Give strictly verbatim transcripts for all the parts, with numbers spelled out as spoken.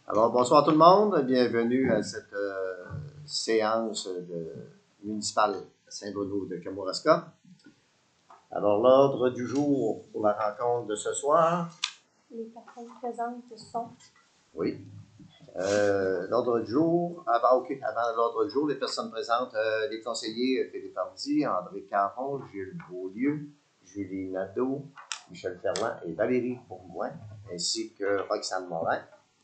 Alors, bonsoir tout le monde. Bienvenue à cette euh, séance de, municipale à Saint-Bruno de Kamouraska. Alors, l'ordre du jour pour la rencontre de ce soir. Les personnes présentes sont. Oui. Euh, l'ordre du jour, avant, okay, avant l'ordre du jour, les personnes présentes, euh, les conseillers Philippe Hardy, André Caron, Gilles Beaulieu, Julie Nadeau, Michel Ferland et Valérie Bourgoin, ainsi que Roxane Morin.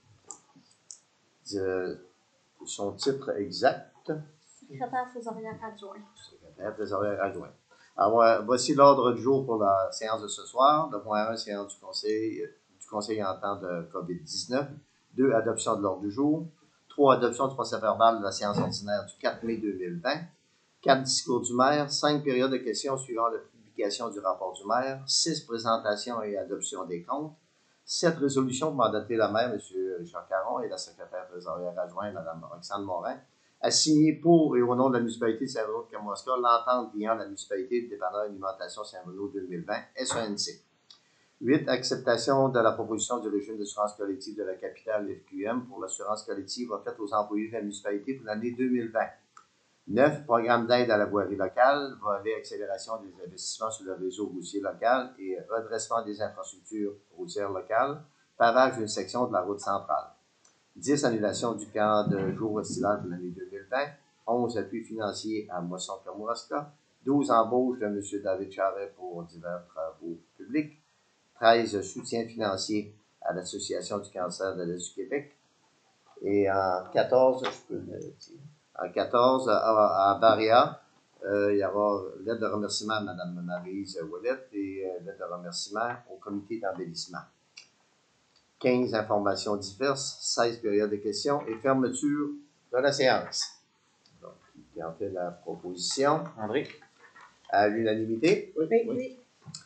De son titre exact. Secrétaire trésorière adjoint. Secrétaire trésorière adjoint. Alors, voici l'ordre du jour pour la séance de ce soir. Le point un, séance du conseil, du conseil en temps de COVID dix-neuf. deux, adoption de l'ordre du jour. trois, adoption du procès-verbal de la séance ordinaire du quatre mai deux mille vingt. quatre, discours du maire. cinq, période de questions suivant la publication du rapport du maire. six, présentation et adoption des comptes. sept, résolution pour mandater la maire, M. Richard Caron, et la secrétaire trésorière adjointe, Mme Roxane Morin, à signer pour et au nom de la municipalité de Saint-Bruno de Kamouraska l'entente liant la municipalité du dépanneur alimentation Saint-Bruno deux mille vingt, S A N C. huit, acceptation de la proposition du régime d'assurance collective de la capitale F Q M pour l'assurance collective offerte aux employés de la municipalité pour l'année deux mille vingt. neuf, programme d'aide à la voirie locale, volet accélération des investissements sur le réseau routier local et redressement des infrastructures routières locales, pavage d'une section de la route centrale. dix, annulation du camp de jour estival de l'année deux mille vingt. onze, appui financier à Moisson-Kamouraska. douze, embauche de M. David Charret pour divers travaux publics. treize, soutien financier à l'Association du cancer de l'Est du Québec. Et en quatorze, je peux le dire. En quatorze, à, à Baria, euh, il y aura lettre de remerciement à Mme Maryse Ouellette et euh, lettre de remerciement au comité d'embellissement. quinze, informations diverses. seize, période de questions et fermeture de la séance. Donc, qui en fait la proposition? André? À l'unanimité? Oui. oui.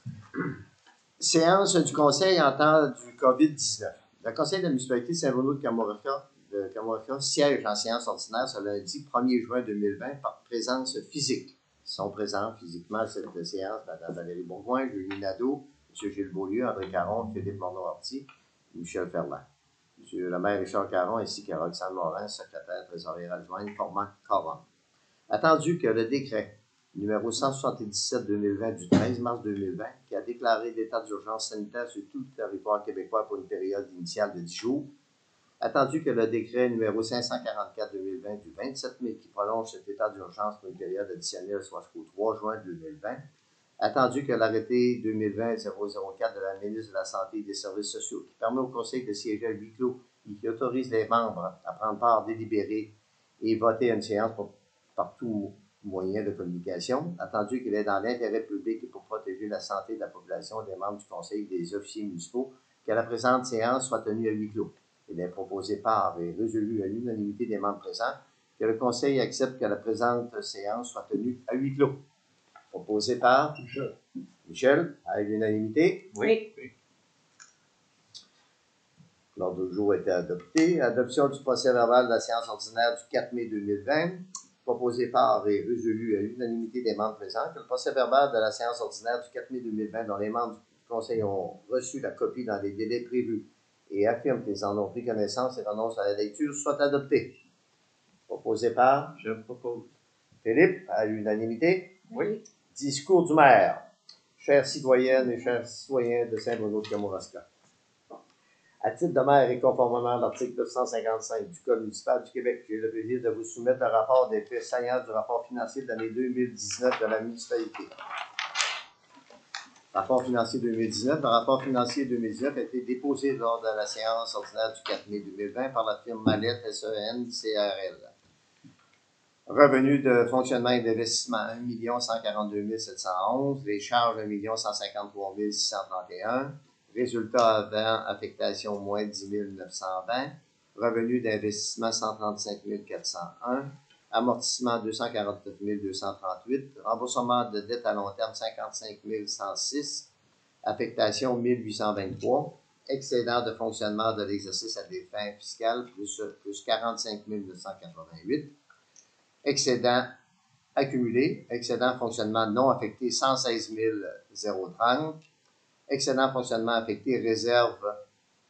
Séance du conseil en temps du COVID dix-neuf. Le conseil de la municipalité Saint-Bruno de Kamouraska de Kamouraska siège en séance ordinaire ce lundi premier juin deux mille vingt par présence physique. Ils sont présents physiquement à cette séance Mme Valérie Bourgoin, Julie Nadeau, M. Gilles Beaulieu, André Caron, Philippe Morneau-Horty, Michel Ferland. M. le maire Richard Caron ainsi que Roxane Morin, secrétaire trésorière adjointe, formant quorum. Attendu que le décret numéro cent soixante-dix-sept deux mille vingt du treize mars deux mille vingt, qui a déclaré l'état d'urgence sanitaire sur tout le territoire québécois pour une période initiale de dix jours, attendu que le décret numéro cinq cent quarante-quatre deux mille vingt du vingt-sept mai qui prolonge cet état d'urgence pour une période additionnelle soit jusqu'au trois juin deux mille vingt, attendu que l'arrêté deux mille vingt zéro zéro quatre de la ministre de la Santé et des Services sociaux qui permet au Conseil de siéger à huis clos et qui autorise les membres à prendre part, délibérer et voter à une séance pour, par tout moyen de communication, attendu qu'il est dans l'intérêt public et pour protéger la santé de la population des membres du Conseil et des officiers municipaux, que la présente séance soit tenue à huis clos. Il est proposé par et résolu à l'unanimité des membres présents que le Conseil accepte que la présente séance soit tenue à huis clos. Proposé par Michel. Michel, à l'unanimité? Oui. oui. L'ordre du jour a été adopté. Adoption du procès-verbal de la séance ordinaire du quatre mai deux mille vingt. Proposé par et résolu à l'unanimité des membres présents que le procès-verbal de la séance ordinaire du quatre mai deux mille vingt, dont les membres du Conseil ont reçu la copie dans les délais prévus et affirment qu'ils en ont pris connaissance et renoncent à la lecture, soit adopté. Proposé par? Je propose. Philippe, à l'unanimité? Oui. Discours du maire. Chères citoyennes et chers citoyens de Saint-Bruno de Kamouraska. À titre de maire et conformément à l'article neuf cent cinquante-cinq du Code municipal du Québec, j'ai le plaisir de vous soumettre le rapport des faits saillants du rapport financier de l'année deux mille dix-neuf de la municipalité. Rapport financier deux mille dix-neuf. Le rapport financier deux mille dix-neuf a été déposé lors de la séance ordinaire du quatre mai deux mille vingt par la firme Mallette S E N C R L. Revenus de fonctionnement et d'investissement un million cent quarante-deux mille sept cent onze. Les charges un million cent cinquante-trois mille six cent trente et un. Résultat avant affectation moins dix mille neuf cent vingt. Revenus d'investissement cent trente-cinq mille quatre cent un. Amortissement deux cent quarante-neuf mille deux cent trente-huit. Remboursement de dette à long terme cinquante-cinq mille cent six. Affectation mille huit cent vingt-trois. Excédent de fonctionnement de l'exercice à des fins fiscales plus, plus quarante-cinq mille neuf cent quatre-vingt-huit. Excédent accumulé. Excédent fonctionnement non affecté cent seize mille trente. Excédent fonctionnement affecté réserve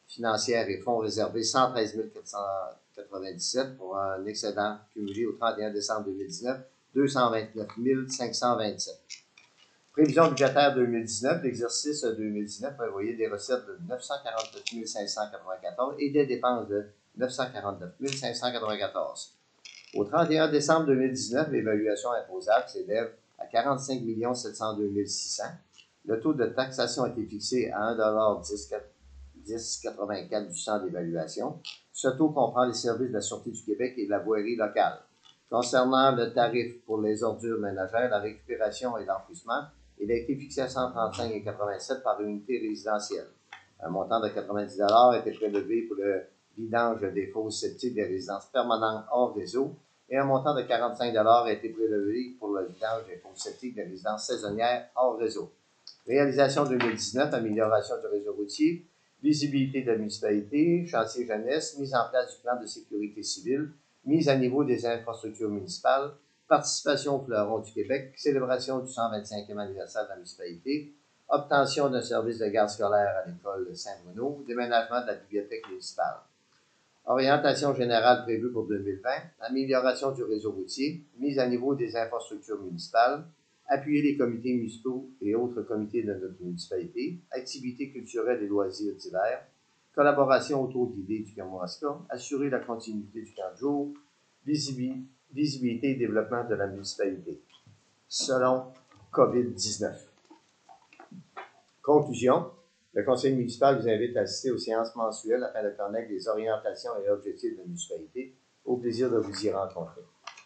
financière et fonds réservés cent treize mille quatre cent quatre-vingt-dix-sept pour un excédent cumulé au trente et un décembre deux mille dix-neuf, deux cent vingt-neuf mille cinq cent vingt-sept. Prévision budgétaire deux mille dix-neuf, l'exercice deux mille dix-neuf prévoyait des recettes de neuf cent quarante-neuf mille cinq cent quatre-vingt-quatorze et des dépenses de neuf cent quarante-neuf mille cinq cent quatre-vingt-quatorze. Au trente et un décembre deux mille dix-neuf, l'évaluation imposable s'élève à quarante-cinq millions sept cent deux mille six cents. Le taux de taxation a été fixé à un dollar dix virgule quatre-vingt-quatre du cent d'évaluation. Ce taux comprend les services de la Sûreté du Québec et de la voirie locale. Concernant le tarif pour les ordures ménagères, la récupération et l'enfouissement, il a été fixé à cent trente-cinq virgule quatre-vingt-sept par unité résidentielle. Un montant de quatre-vingt-dix dollars a été prélevé pour le vidange des fosses septiques des résidences permanentes hors réseau et un montant de quarante-cinq dollars a été prélevé pour le vidange des fosses septiques des résidences saisonnières hors réseau. Réalisation deux mille dix-neuf, amélioration du réseau routier, visibilité de la municipalité, chantier jeunesse, mise en place du plan de sécurité civile, mise à niveau des infrastructures municipales, participation au Fleuron du Québec, célébration du cent vingt-cinquième anniversaire de la municipalité, obtention d'un service de garde scolaire à l'école Saint-Bruno, déménagement de la bibliothèque municipale. Orientation générale prévue pour deux mille vingt, amélioration du réseau routier, mise à niveau des infrastructures municipales, appuyer les comités municipaux et autres comités de notre municipalité, activités culturelles et loisirs d'hiver, collaboration autour d'idées du Kamouraska, assurer la continuité du camp de jour, visibilité, visibilité et développement de la municipalité, selon COVID dix-neuf. Conclusion, le conseil municipal vous invite à assister aux séances mensuelles afin de connaître les orientations et objectifs de la municipalité. Au plaisir de vous y rencontrer.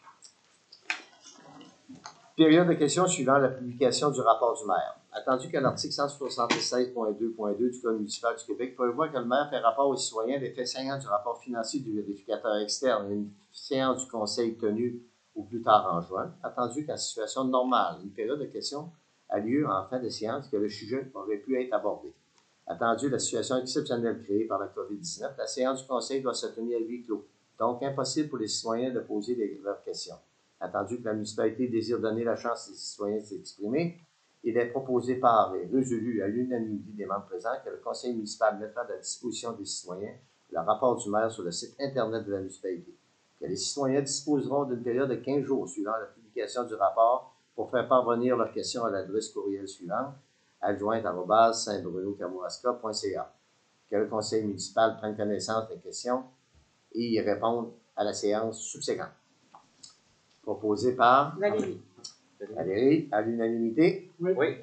Période de questions suivant la publication du rapport du maire. Attendu que l'article cent soixante-seize point deux point deux du Code municipal du Québec prévoit que le maire fait rapport aux citoyens des faits saillants du rapport financier du vérificateur externe et une séance du conseil tenue au plus tard en juin, attendu qu'en situation normale, une période de questions a lieu en fin de séance que le sujet aurait pu être abordé. Attendu la situation exceptionnelle créée par la COVID dix-neuf, la séance du conseil doit se tenir à huis clos, donc impossible pour les citoyens de poser les, leurs questions. Attendu que la municipalité désire donner la chance aux citoyens de s'exprimer, il est proposé par et résolu à l'unanimité des membres présents que le conseil municipal mettra à la disposition des citoyens le rapport du maire sur le site Internet de la municipalité, que les citoyens disposeront d'une période de quinze jours suivant la publication du rapport pour faire parvenir leurs questions à l'adresse courriel suivante, adjointe arobase saint bruno kamouraska point c a, que le conseil municipal prenne connaissance des questions et y réponde à la séance subséquente. Proposé par Valérie. Valérie, à l'unanimité. Oui. Oui.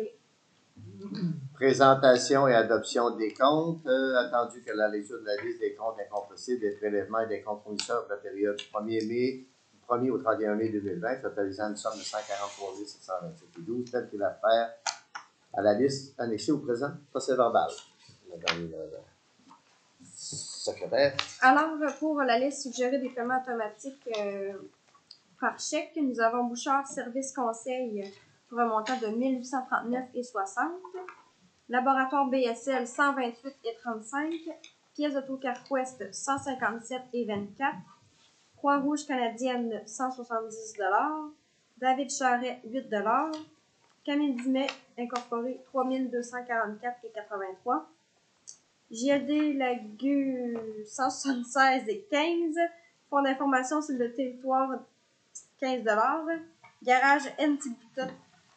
Présentation et adoption des comptes. Euh, attendu que la lecture de la liste des comptes incompressibles, des prélèvements et des comptes fournisseurs pour la période du premier mai, premier au trente et un mai deux mille vingt, totalisant une somme de cent quarante-trois mille sept cent vingt-sept virgule douze, telle qu'il a affaire à la liste annexée au présent procès verbal. Madame la secrétaire. Alors, pour la liste suggérée des paiements automatiques euh, par chèque, nous avons Bouchard Service Conseil pour un montant de mille huit cent trente-neuf virgule soixante, Laboratoire B S L cent vingt-huit virgule trente-cinq, Pièces d'Auto-Carquest cent cinquante-sept virgule vingt-quatre, Croix-Rouge canadienne cent soixante-dix dollars, David Charret huit dollars, Camille Dumais Incorporé trois mille deux cent quarante-quatre virgule quatre-vingt-trois, J L D Lagu cent soixante-seize virgule quinze, Fonds d'information sur le territoire quinze dollars, Garage Antibutot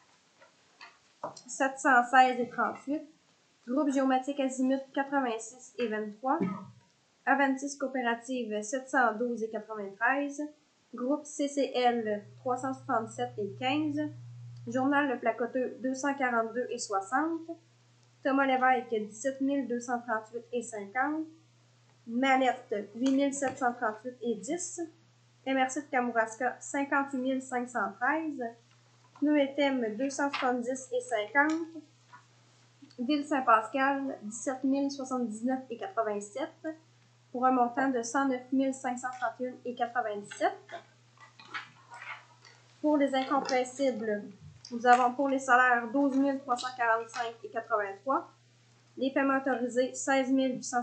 sept cent seize virgule trente-huit, Groupe Géomatique Azimut quatre-vingt-six virgule vingt-trois, Aventis Coopérative sept cent douze virgule quatre-vingt-treize, Groupe C C L trois cent soixante-sept virgule quinze, Journal Le Placoteux deux cent quarante-deux virgule soixante, Thomas Lévesque dix-sept mille deux cent trente-huit virgule cinquante, Mallette huit mille sept cent trente-huit virgule dix, M R C de Kamouraska cinquante-huit mille cinq cent treize, Pneu et Thème deux cent soixante-dix virgule cinquante, Ville Saint-Pascal dix-sept mille soixante-dix-neuf virgule quatre-vingt-sept pour un montant de cent neuf mille cinq cent trente et un virgule quatre-vingt-dix-sept. Pour les incompressibles, nous avons pour les salaires douze mille trois cent quarante-cinq virgule quatre-vingt-trois, les paiements autorisés seize mille huit cent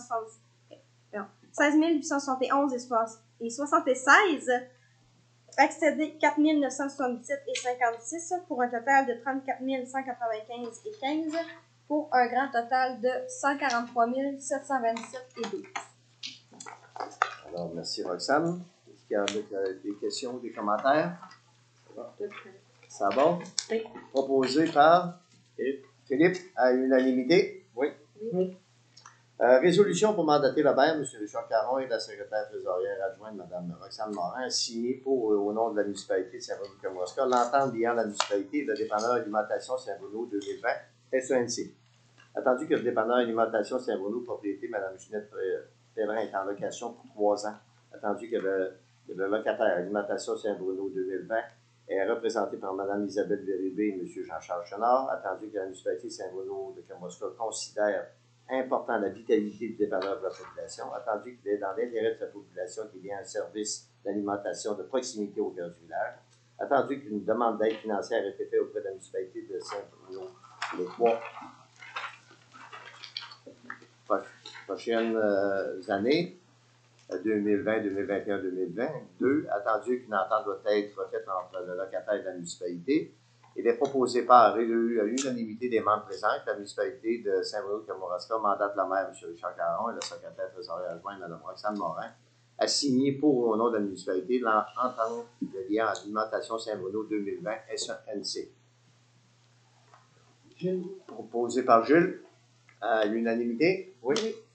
soixante et onze et soixante-seize, accédé quatre mille neuf cent soixante-dix-sept virgule cinquante-six pour un total de trente-quatre mille cent quatre-vingt-quinze virgule quinze pour un grand total de cent quarante-trois mille sept cent vingt-sept et douze. Alors, merci Roxane. Est-ce qu'il y a des questions, des commentaires? Ça va? Oui. Proposé par Philippe. Philippe, à l'unanimité? Oui. Oui. Euh, résolution pour mandater le maire, M. Richard Caron, et la secrétaire trésorière adjointe, Mme Roxane Morin, signée pour, euh, au nom de la municipalité de Saint-Bruno-Kamouraska, l'entente liant la municipalité et le dépanneur alimentation Saint-Bruno deux mille vingt, S E N C. Attendu que le dépanneur alimentation Saint-Bruno, propriété Mme Ginette Pellerin, est en location pour trois ans. Attendu que le, que le locataire alimentation Saint-Bruno deux mille vingt est représenté par Mme Isabelle Bérubé et M. Jean-Charles Chenard. Attendu que la municipalité de Saint-Bruno de Kamouraska considère important la vitalité du dépanneur de la population, attendu qu'il est dans l'intérêt de sa population qu'il y ait un service d'alimentation de proximité au cœur du village, attendu qu'une demande d'aide financière ait été faite auprès de la municipalité de Saint-Bruno les trois prochaines euh, années, deux mille vingt, deux mille vingt et un, deux mille vingt-deux, attendu qu'une entente doit être faite entre le locataire et la municipalité. Il est proposé par résolu à l'unanimité des membres présents que la municipalité de Saint-Bruno-Kamouraska mandate la maire, M. Richard Caron, et la secrétaire trésorière adjointe, Mme Roxane Morin, à signer pour au nom de la municipalité l'entente de lien à l'alimentation Saint-Bruno deux mille vingt S E N C. Jules. Proposé par Jules, à l'unanimité. Oui.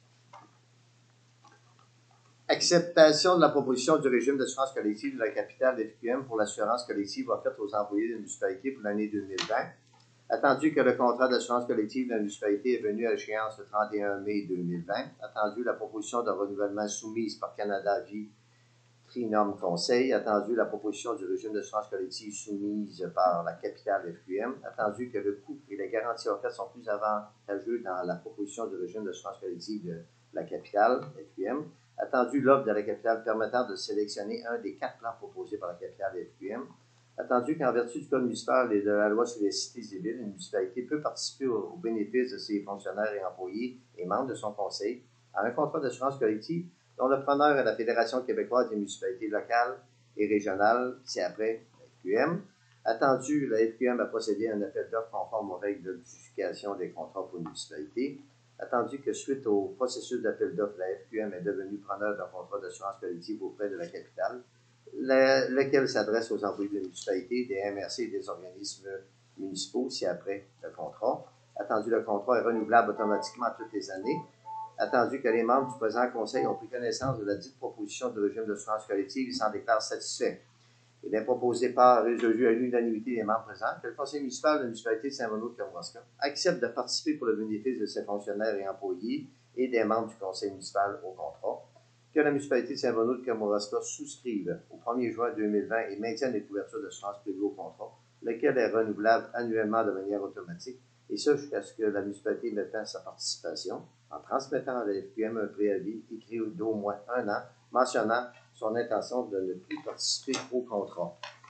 Acceptation de la proposition du régime d'assurance collective de la capitale F Q M pour l'assurance collective offerte aux employés de la municipalité pour l'année deux mille vingt. Attendu que le contrat d'assurance collective de la municipalité est venu à échéance le trente et un mai deux mille vingt. Attendu la proposition de renouvellement soumise par Canada Vie Trinum Conseil. Attendu la proposition du régime d'assurance collective soumise par la capitale F Q M. Attendu que le coût et les garanties offertes sont plus avantageux dans la proposition du régime d'assurance collective de la capitale F Q M. Attendu l'offre de la capitale permettant de sélectionner un des quatre plans proposés par la capitale F Q M. Attendu qu'en vertu du code municipal et de la loi sur les cités et villes, une municipalité peut participer au, au bénéfice de ses fonctionnaires et employés et membres de son conseil à un contrat d'assurance collective dont le preneur est la Fédération québécoise des municipalités locales et régionales, c'est après la F Q M. Attendu, la F Q M a procédé à un appel d'offres conforme aux règles de justification des contrats pour une municipalité. Attendu que suite au processus d'appel d'offres, la F Q M est devenue preneur d'un contrat d'assurance collective auprès de la capitale, le, lequel s'adresse aux employés de la municipalité, des M R C et des organismes municipaux, si après le contrat. Attendu, le contrat est renouvelable automatiquement toutes les années. Attendu que les membres du présent conseil ont pris connaissance de la dite proposition de régime d'assurance collective, ils s'en déclarent satisfaits. Il est proposé par résolu à l'unanimité des membres présents que le conseil municipal de la municipalité de Saint-Bruno-de-Kamouraska accepte de participer pour le bénéfice de ses fonctionnaires et employés et des membres du conseil municipal au contrat, que la municipalité de Saint-Bruno-de-Kamouraska souscrive au premier juin deux mille vingt et maintienne les couvertures d'assurance privée au contrat, lequel est renouvelable annuellement de manière automatique, et ce jusqu'à ce que la municipalité mette fin à sa participation, en transmettant à la F Q M un préavis écrit d'au moins un an, mentionnant son intention de ne plus participer au contrat.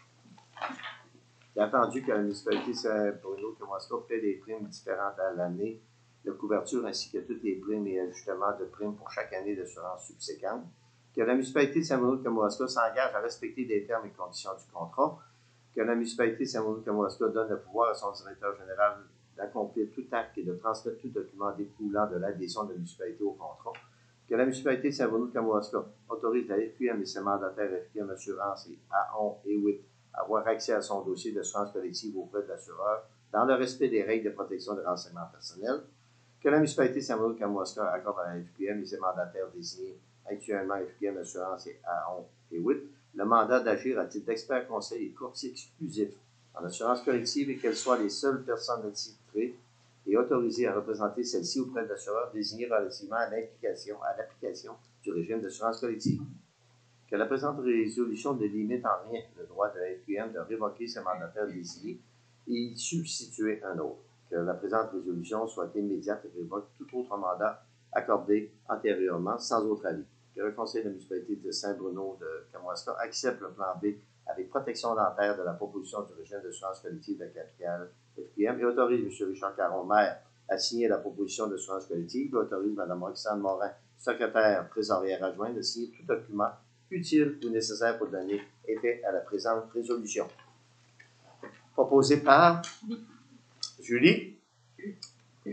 Il est attendu que la municipalité de Saint-Bruno-Kamouraska paie des primes différentes à l'année de couverture ainsi que toutes les primes et ajustements de primes pour chaque année d'assurance subséquente, que la municipalité de Saint-Bruno-Kamouraska s'engage à respecter les termes et conditions du contrat, que la municipalité de Saint-Bruno-Kamouraska donne le pouvoir à son directeur général d'accomplir tout acte et de transmettre tout document découlant de l'adhésion de la municipalité au contrat, que la municipalité de Saint-Bruno-Kamouraska autorise la F Q M et ses mandataires F Q M Assurance et A O N et W I T à avoir accès à son dossier d'assurance collective auprès de l'assureur dans le respect des règles de protection des renseignements personnels, que la municipalité de Saint-Bruno-Kamouraska accorde à la F Q M et ses mandataires désignés actuellement F Q M Assurance et A O N et W I T le mandat d'agir à titre d'expert conseil et courtier exclusif en assurance collective et qu'elles soient les seules personnes attitrées et autorisées à représenter celle-ci auprès de l'assureur désigné relativement à l'application, à l'application du régime d'assurance collective. Que la présente résolution ne limite en rien le droit de la F Q M de révoquer ses mandataires désignés et y substituer un autre. Que la présente résolution soit immédiate et révoque tout autre mandat accordé antérieurement sans autre avis. Que le conseil de la municipalité de Saint-Bruno-de-Kamouraska accepte le plan B avec protection dentaire de la proposition du régime d'assurance collective de la capitale F Q M et autorise M. Richard Caron, maire, à signer la proposition d'assurance collective et autorise Mme Roxane Morin, secrétaire trésorière adjointe, de signer tout document utile ou nécessaire pour donner effet à la présente résolution. Proposé par Julie.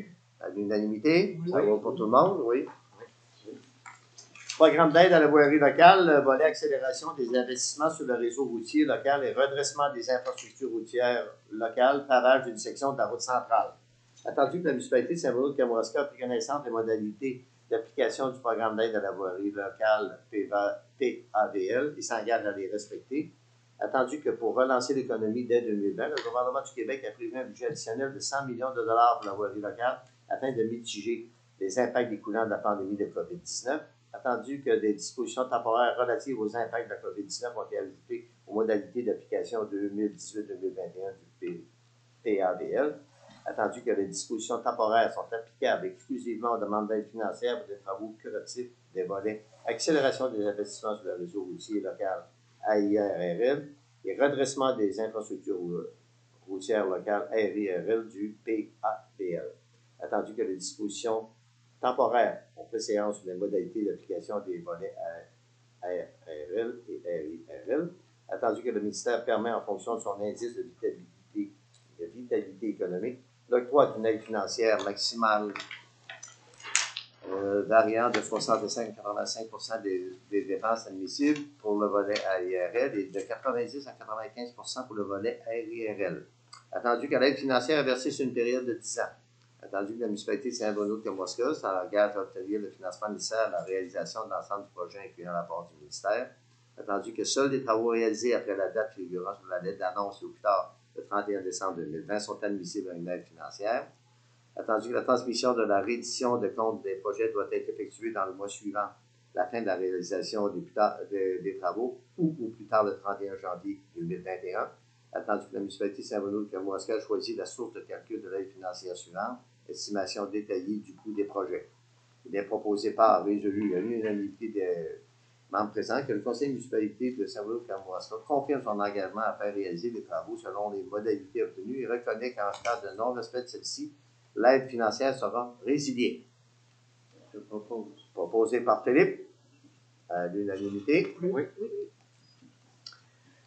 À l'unanimité? Ça va pour tout le monde? Oui. Programme d'aide à la voirie locale, volet accélération des investissements sur le réseau routier local et redressement des infrastructures routières locales, pavage d'une section de la route centrale. Attendu que la municipalité de Saint-Bruno-de-Kamouraska a pris connaissance des modalités d'application du programme d'aide à la voirie locale P A V L et s'engage à les respecter. Attendu que pour relancer l'économie dès deux mille vingt, le gouvernement du Québec a prévu un budget additionnel de cent millions de dollars pour la voirie locale afin de mitiger les impacts découlant de la pandémie de COVID dix-neuf. Attendu que des dispositions temporaires relatives aux impacts de la COVID dix-neuf ont été ajoutées aux modalités d'application deux mille dix-huit deux mille vingt et un du P A V L. Attendu que les dispositions temporaires sont applicables exclusivement aux demandes d'aide financière pour des travaux curatifs des volets accélération des investissements sur le réseau routier local A I R R L et redressement des infrastructures routières locales R I R L du P A V L. Attendu que les dispositions temporaires ont préséance sur les modalités d'application des volets R R L et R I R L. Attendu que le ministère permet, en fonction de son indice de vitalité, de vitalité économique, l'octroi d'une aide financière maximale euh, variant de soixante-cinq à quatre-vingt-cinq pour cent des, des dépenses admissibles pour le volet A I R L et de quatre-vingt-dix à quatre-vingt-quinze pour cent pour le volet R I R L. Attendu que l'aide financière est versée sur une période de dix ans. Attendu que la municipalité de Saint-Bruno-de-Kamouraska s'engage à obtenir le financement nécessaire à la réalisation de l'ensemble du projet incluant l'apport du ministère. Attendu que seuls les travaux réalisés après la date figurant sur la lettre d'annonce et au plus tard le trente et un décembre deux mille vingt sont admissibles à une aide financière. Attendu que la transmission de la reddition de compte des projets doit être effectuée dans le mois suivant la fin de la réalisation des, des, des travaux ou au plus tard le trente et un janvier deux mille vingt et un. Attendu que la municipalité de Saint-Bruno-de-Kamouraska choisit la source de calcul de l'aide financière suivante. Estimation détaillée du coût des projets. Il est proposé par résolu à l'unanimité des membres présents que le conseil de municipalité de Saint-Bruno-de-Kamouraska confirme son engagement à faire réaliser les travaux selon les modalités obtenues et reconnaît qu'en cas de non-respect de celle-ci, l'aide financière sera résiliée. Je propose. Proposé par Philippe, à l'unanimité. Oui.